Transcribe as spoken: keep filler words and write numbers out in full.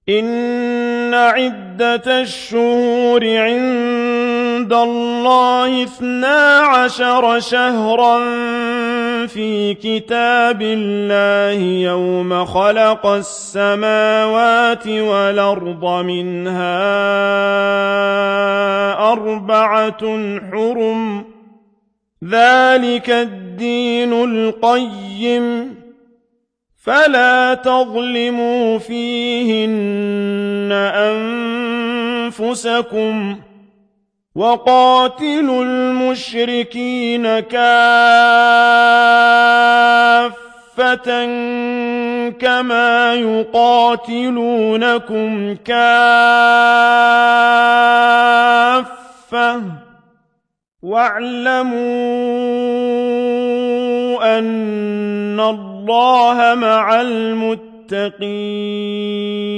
إن عدة الشهور عند الله اثنا عشر شهرا في كتاب الله يوم خلق السماوات والأرض منها أربعة حرم ذلك الدين القيم فلا تظلموا فيهن أنفسكم وقاتلوا المشركين كافة كما يقاتلونكم كافة واعلموا أن الله مع المتقين